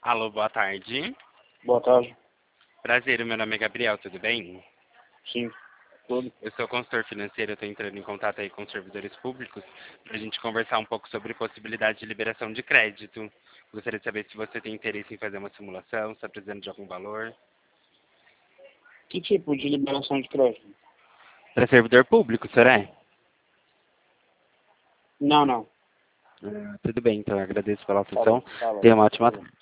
Alô, boa tarde. Boa tarde. Prazer, meu nome é Gabriel, tudo bem? Sim, tudo. Eu sou consultor financeiro, eu estou entrando em contato aí com os servidores públicos para a gente conversar um pouco sobre possibilidade de liberação de crédito. Gostaria de saber se você tem interesse em fazer uma simulação, se está precisando de algum valor. Que tipo de liberação de crédito? Para servidor público, será? Não, não. Tudo bem, então eu agradeço pela Falou, atenção. falou. Tenha uma ótima tarde.